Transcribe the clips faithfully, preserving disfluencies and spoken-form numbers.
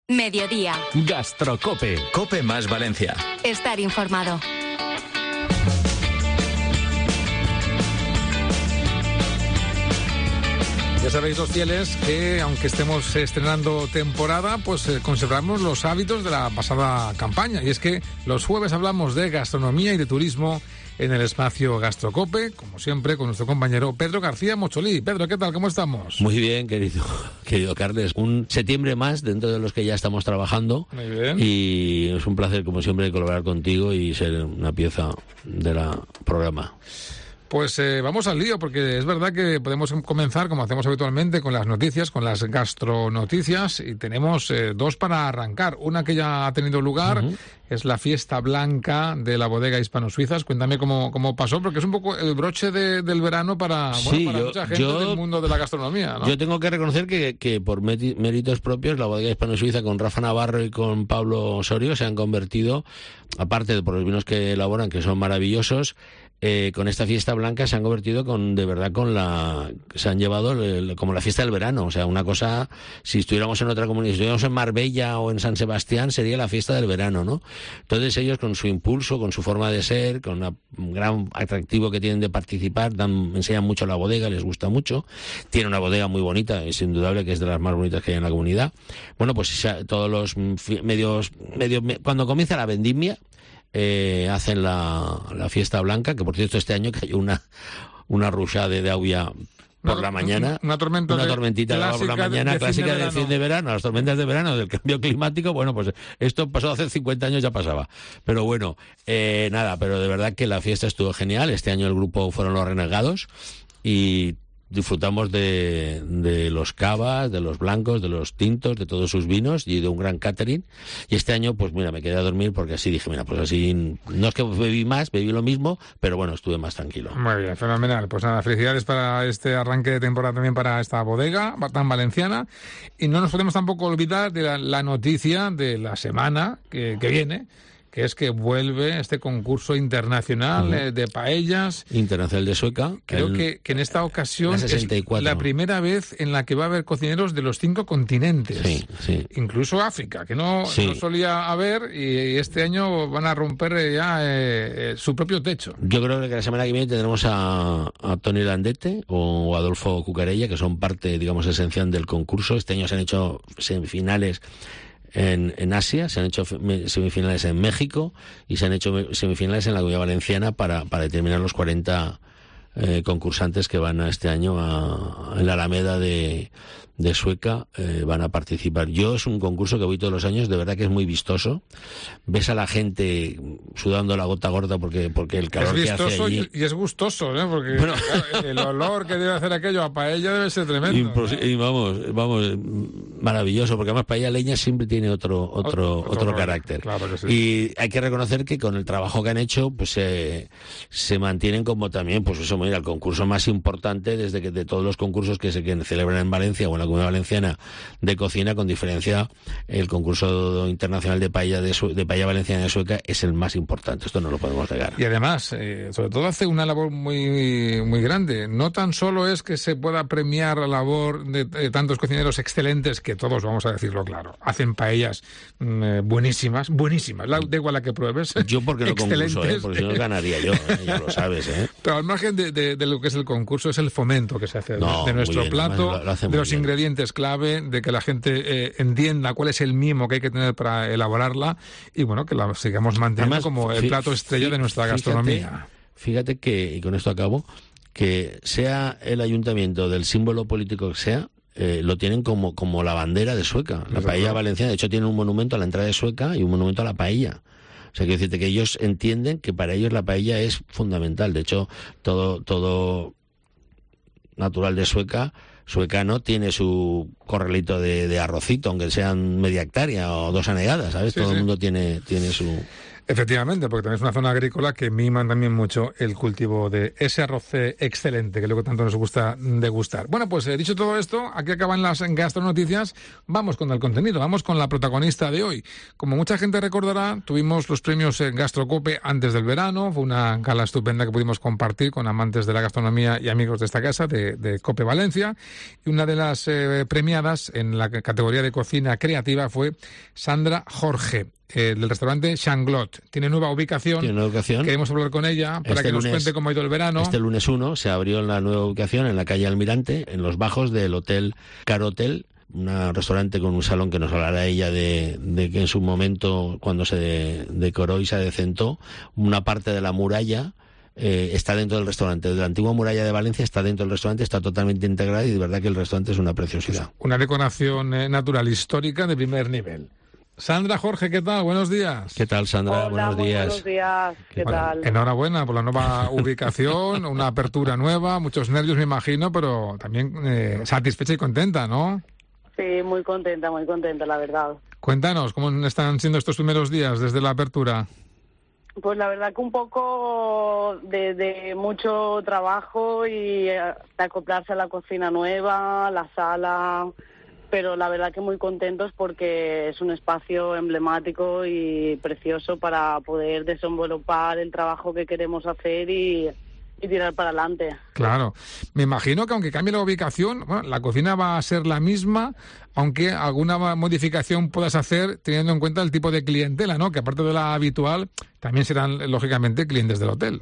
Mediodía. Gastrocope. Cope más Valencia. Estar informado. Ya sabéis, los fieles, que aunque estemos estrenando temporada, pues eh, conservamos los hábitos de la pasada campaña. Y es que los jueves hablamos de gastronomía y de turismo en el espacio Gastrocope, como siempre, con nuestro compañero Pedro García Mocholí. Pedro, ¿qué tal? ¿Cómo estamos? Muy bien, querido, querido Carles. Un septiembre más dentro de los que ya estamos trabajando. Muy bien. Y es un placer, como siempre, colaborar contigo y ser una pieza del programa. Pues eh, vamos al lío, porque es verdad que podemos comenzar, como hacemos habitualmente, con las noticias, con las gastronoticias, y tenemos eh, dos para arrancar. Una que ya ha tenido lugar, uh-huh. es la fiesta blanca de la bodega Hispano-Suizas. Cuéntame cómo, cómo pasó, porque es un poco el broche de, del verano para, sí, bueno, para yo, mucha gente yo, del mundo de la gastronomía, ¿no? Yo tengo que reconocer que, que por méritos propios, la bodega Hispano-Suiza con Rafa Navarro y con Pablo Osorio se han convertido, aparte de por los vinos que elaboran, que son maravillosos, Eh, con esta fiesta blanca se han convertido con, de verdad, con la, se han llevado el, como la fiesta del verano, o sea, una cosa, si estuviéramos en otra comunidad, si estuviéramos en Marbella o en San Sebastián, sería la fiesta del verano, ¿no? Entonces ellos, con su impulso, con su forma de ser, con una, un gran atractivo que tienen de participar, dan, enseñan mucho la bodega, les gusta mucho, tiene una bodega muy bonita, es indudable que es de las más bonitas que hay en la comunidad. Bueno, pues todos los medios, medios, cuando comienza la vendimia, Eh, hacen la, la fiesta blanca, que por cierto este año cayó una una rushada de, de agua por una, la mañana, una, tormenta una de, tormentita de agua por la mañana, de, de clásica de fin de verano, las tormentas de verano, del cambio climático. Bueno, pues esto pasó hace cincuenta años, ya pasaba, pero bueno, eh, nada, pero de verdad que la fiesta estuvo genial. Este año el grupo fueron Los Renegados y disfrutamos de, de los cavas, de los blancos, de los tintos, de todos sus vinos y de un gran catering. Y este año, pues mira, me quedé a dormir porque así dije, mira, pues así, no es que bebí más, bebí lo mismo, pero bueno, estuve más tranquilo. Muy bien, fenomenal. Pues nada, felicidades para este arranque de temporada también para esta bodega tan valenciana. Y no nos podemos tampoco olvidar de la, la noticia de la semana que, que viene, que es que vuelve este concurso internacional uh-huh. eh, de paellas. Internacional de Sueca. Creo el, que, que en esta ocasión la es la primera vez en la que va a haber cocineros de los cinco continentes. Sí, sí. Incluso África, que no, sí. no solía haber, y, y este año van a romper ya eh, eh, su propio techo. Yo creo que la semana que viene tendremos a, a Tony Landete o Adolfo Cucarella, que son parte, digamos, esencial del concurso. Este año se han hecho semifinales En, en Asia, se han hecho semifinales en México y se han hecho semifinales en la Comunidad Valenciana para, para determinar los cuarenta eh, concursantes que van a este año a, a la Alameda de, de Sueca, eh, van a participar. Yo es un concurso que voy todos los años, de verdad que es muy vistoso. Ves a la gente sudando la gota gorda porque porque el calor que hace allí. Y es gustoso, ¿eh? Porque bueno, claro, el olor que debe hacer aquello a paella debe ser tremendo. Impos- ¿no? Y vamos, vamos, maravilloso, porque además paella leña siempre tiene otro otro otro, otro carácter. Claro que sí. Y hay que reconocer que con el trabajo que han hecho, pues eh, se mantienen como también, pues eso, mira, el concurso más importante desde que de todos los concursos que se que celebran en Valencia o en la Comunidad Valenciana de cocina, con diferencia, el concurso internacional de paella de, Su- de paella valenciana de Sueca es el más importante. Esto no lo podemos negar. Y además, eh, sobre todo hace una labor muy muy grande. No tan solo es que se pueda premiar la labor de, de tantos cocineros excelentes, que todos, vamos a decirlo claro, hacen paellas mm, buenísimas, buenísimas, la, da igual la que pruebes. Yo porque no concurso, ¿eh? Porque si no ganaría yo, ¿eh? Ya lo sabes, ¿eh? Pero al margen de, de, de lo que es el concurso, es el fomento que se hace no, de nuestro bien, plato, lo, lo de los bien. ingredientes clave, de que la gente eh, entienda cuál es el mimo que hay que tener para elaborarla y bueno, que la sigamos manteniendo Además, como el plato estrella de nuestra fíjate, gastronomía. Fíjate que, y con esto acabo, que sea el ayuntamiento del símbolo político que sea, eh, lo tienen como, como la bandera de Sueca, la paella valenciana. De hecho, tienen un monumento a la entrada de Sueca y un monumento a la paella. O sea, quiero decirte que ellos entienden que para ellos la paella es fundamental. De hecho, todo, todo natural de Sueca, suecano, tiene su corralito de, de arrocito, aunque sean media hectárea o dos anegadas, ¿sabes? Sí, todo sí. el mundo tiene, tiene su... Efectivamente, porque también es una zona agrícola que miman también mucho el cultivo de ese arroz excelente que luego tanto nos gusta degustar. Bueno, pues eh, dicho todo esto, aquí acaban las gastronoticias. Vamos con el contenido, vamos con la protagonista de hoy. Como mucha gente recordará, tuvimos los premios Gastrocope antes del verano. Fue una gala estupenda que pudimos compartir con amantes de la gastronomía y amigos de esta casa, de, de Cope Valencia. Y una de las eh, premiadas en la categoría de cocina creativa fue Sandra Jorge, Eh, del restaurante Changlot. Tiene nueva ubicación. Tiene nueva ubicación. Queremos hablar con ella para este que lunes, nos cuente cómo ha ido el verano. Este lunes uno se abrió la nueva ubicación en la calle Almirante, en los bajos del Hotel Caro Hotel, un restaurante con un salón que nos hablará ella de, de que en su momento, cuando se de, decoró y se adecentó, una parte de la muralla eh, está dentro del restaurante. De la antigua muralla de Valencia está dentro del restaurante, está totalmente integrada y de verdad que el restaurante es una preciosidad. Una decoración eh, natural histórica de primer nivel. Sandra Jorge, ¿qué tal? Buenos días. ¿Qué tal, Sandra? Hola, buenos días. Buenos días. ¿Qué bueno, tal? Enhorabuena por la nueva ubicación, una apertura nueva, muchos nervios me imagino, pero también eh, satisfecha y contenta, ¿no? Sí, muy contenta, muy contenta, la verdad. Cuéntanos, ¿cómo están siendo estos primeros días desde la apertura? Pues la verdad que un poco de, de mucho trabajo y eh, de acoplarse a la cocina nueva, la sala, pero la verdad que muy contentos porque es un espacio emblemático y precioso para poder desenvolupar el trabajo que queremos hacer y, y tirar para adelante. Claro. Me imagino que aunque cambie la ubicación, bueno, la cocina va a ser la misma, aunque alguna modificación puedas hacer teniendo en cuenta el tipo de clientela, ¿no? Que aparte de la habitual, también serán, lógicamente, clientes del hotel.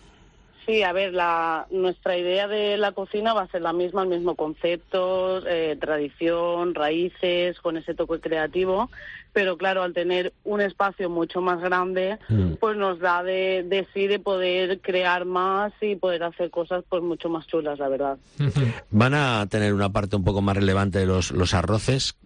Sí, a ver, la, nuestra idea de la cocina va a ser la misma, el mismo concepto, eh, tradición, raíces, con ese toque creativo, pero claro, al tener un espacio mucho más grande, mm. pues nos da de, de sí de poder crear más y poder hacer cosas pues mucho más chulas, la verdad. ¿Van a tener una parte un poco más relevante de los, los arroces?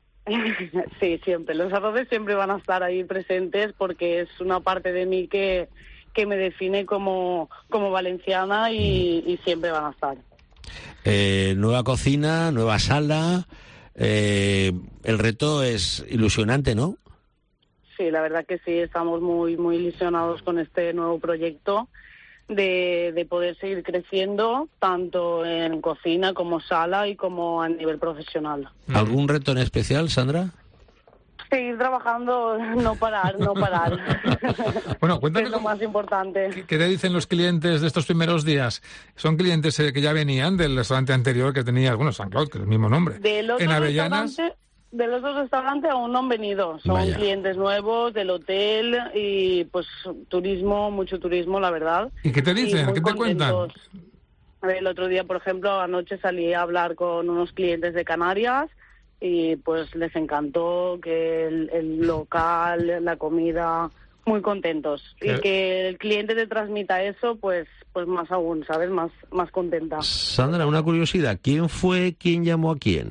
Sí, siempre. Los arroces siempre van a estar ahí presentes porque es una parte de mí que... que me define como, como valenciana y, y siempre van a estar. Eh, nueva cocina, nueva sala, eh, el reto es ilusionante, ¿no? Sí, la verdad que sí, estamos muy muy ilusionados con este nuevo proyecto de, de poder seguir creciendo tanto en cocina como sala y como a nivel profesional. ¿Algún reto en especial, Sandra? Seguir trabajando, no parar, no parar. Bueno, cuéntame es lo más importante. ¿Qué, ¿Qué te dicen los clientes de estos primeros días? ¿Son clientes eh, que ya venían del restaurante anterior que tenía, bueno, San Claude, que es el mismo nombre? Del otro en Avellanas. Del otro restaurante aún no han venido. Son Vaya. clientes nuevos del hotel y pues turismo, mucho turismo, la verdad. ¿Y qué te dicen? ¿Qué te cuentan? El otro día, por ejemplo, anoche salí a hablar con unos clientes de Canarias y pues les encantó que el, el local, la comida, muy contentos. ¿Qué? Y que el cliente te transmita eso, pues pues más aún, ¿sabes? Más más contenta. Sandra, una curiosidad, ¿quién fue quien llamó a quién?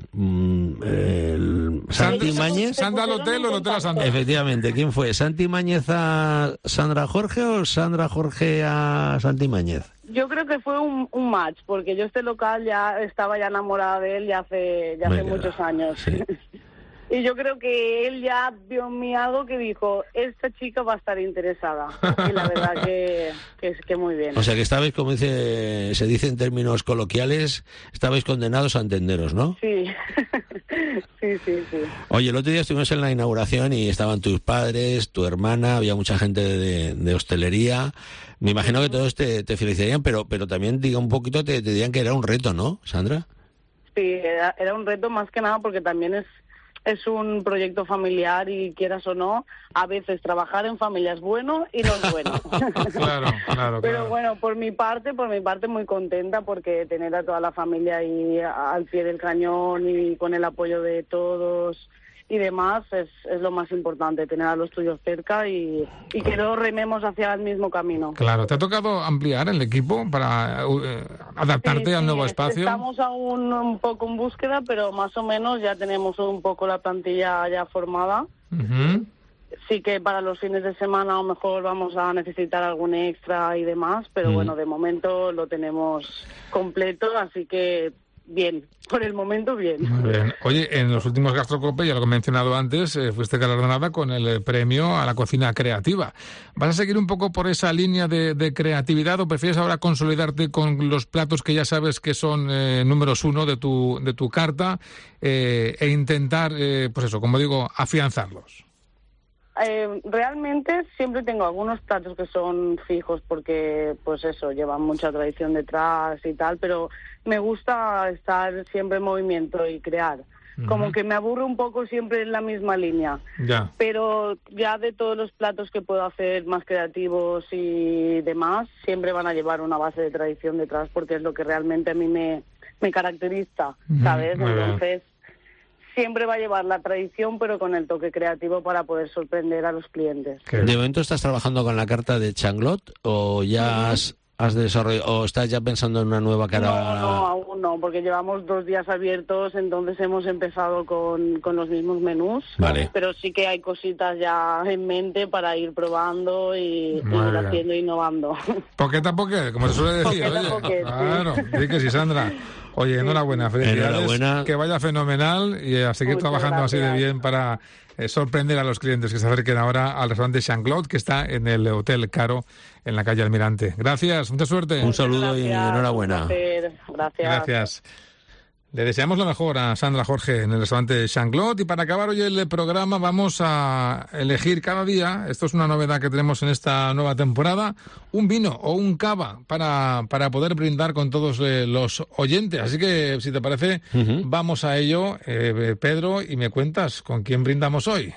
El ¿Santi Mañez? ¿Sandra al hotel o el hotel a Sandra? Efectivamente, ¿quién fue? ¿Santi Mañez a Sandra Jorge o Sandra Jorge a Santi Mañez? Yo creo que fue un, un match, porque yo este local ya estaba ya enamorada de él ya hace ya hace Venga, muchos años. Sí. Y yo creo que él ya vio en mí algo que dijo, esta chica va a estar interesada. Y la verdad que, que, que muy bien. O sea que estabais, como dice, se dice en términos coloquiales, estabais condenados a entenderos, ¿no? Sí. sí, sí, sí. Oye, el otro día estuvimos en la inauguración y estaban tus padres, tu hermana, había mucha gente de, de hostelería. Me imagino que todos te, te felicitarían, pero pero también diga un poquito, te, te dirían que era un reto, ¿no, Sandra? Sí, era, era un reto más que nada porque también es es un proyecto familiar y quieras o no, a veces trabajar en familia es bueno y no es bueno. Claro, claro, Pero claro. bueno, por mi parte, por mi parte muy contenta porque tener a toda la familia ahí al pie del cañón y con el apoyo de todos y demás es, es lo más importante, tener a los tuyos cerca y, y que no rememos hacia el mismo camino. Claro, ¿te ha tocado ampliar el equipo para eh, adaptarte sí, al sí, nuevo espacio? Estamos aún un poco en búsqueda, pero más o menos ya tenemos un poco la plantilla ya formada. Uh-huh. Sí que para los fines de semana a lo mejor vamos a necesitar algún extra y demás, pero uh-huh. bueno, de momento lo tenemos completo, así que bien, por el momento bien. Muy bien. Oye, en los últimos Gastrocope, ya lo he mencionado antes, eh, fuiste galardonada con el premio a la cocina creativa. ¿Vas a seguir un poco por esa línea de, de creatividad o prefieres ahora consolidarte con los platos que ya sabes que son eh, números uno de tu, de tu carta eh, e intentar, eh, pues eso, como digo, afianzarlos? Eh, realmente siempre tengo algunos platos que son fijos porque, pues eso, llevan mucha tradición detrás y tal, pero me gusta estar siempre en movimiento y crear. Uh-huh. Como que me aburre un poco siempre en la misma línea. Ya. Pero ya de todos los platos que puedo hacer más creativos y demás, siempre van a llevar una base de tradición detrás porque es lo que realmente a mí me, me caracteriza, ¿sabes? Uh-huh. Entonces... siempre va a llevar la tradición, pero con el toque creativo para poder sorprender a los clientes. ¿De momento estás trabajando con la carta de Changlot o ya has, has desarrollado, o estás ya pensando en una nueva cara? No, no, aún no, porque llevamos dos días abiertos, entonces hemos empezado con, con los mismos menús. Vale. Pero sí que hay cositas ya en mente para ir probando y, y ir haciendo e innovando. Poqueta a poqueta, como se suele decir. Poqueta Oye, poquet, claro, sí. di que sí, Sandra. Oye, enhorabuena, felicidades, enhorabuena. Que vaya fenomenal y a seguir Muchas trabajando gracias. así de bien para eh, sorprender a los clientes que se acerquen ahora al restaurante Changlot, que está en el Hotel Caro, en la calle Almirante. Gracias, mucha suerte. Un saludo Gracias, y enhorabuena. Un placer. Gracias. Gracias. Le deseamos lo mejor a Sandra Jorge en el restaurante Changlot. Y para acabar hoy el programa vamos a elegir cada día, esto es una novedad que tenemos en esta nueva temporada, un vino o un cava para, para poder brindar con todos eh, los oyentes. Así que, si te parece, uh-huh. vamos a ello, eh, Pedro, y me cuentas con quién brindamos hoy.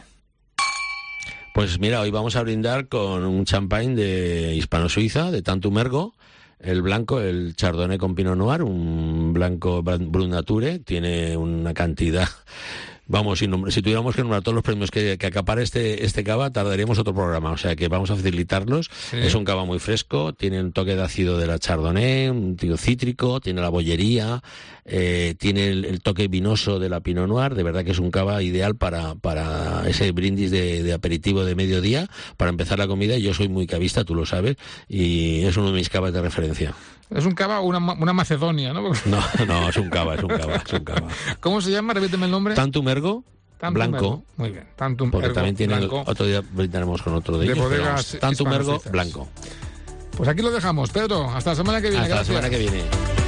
Pues mira, hoy vamos a brindar con un champagne de Hispano-Suiza, de Tantum Ergo. El blanco, el Chardonnay con Pinot Noir, un blanco Brut Nature, tiene una cantidad... Vamos, si, si tuviéramos que nombrar todos los premios que, que acapara este, este cava, tardaríamos otro programa. O sea que vamos a facilitarlos. Sí. Es un cava muy fresco, tiene un toque de ácido de la Chardonnay, un tío cítrico, tiene la bollería, eh, tiene el, el toque vinoso de la Pinot Noir. De verdad que es un cava ideal para, para ese brindis de, de aperitivo de mediodía, para empezar la comida. Yo soy muy cavista, tú lo sabes, y es uno de mis cavas de referencia. Es un cava, una, una Macedonia, ¿no? No, no, es un cava, es un cava, es un cava. ¿Cómo se llama? Repíteme el nombre. Tantum Ergo, Tantum blanco. Ergo. Muy bien, Tantum Porque Ergo, también tiene, blanco. Otro día brindaremos con otro de, de ellos. Bodegas Tantum Ergo, blanco. Pues aquí lo dejamos, Pedro. Hasta la semana que viene. Hasta Gracias. la semana que viene.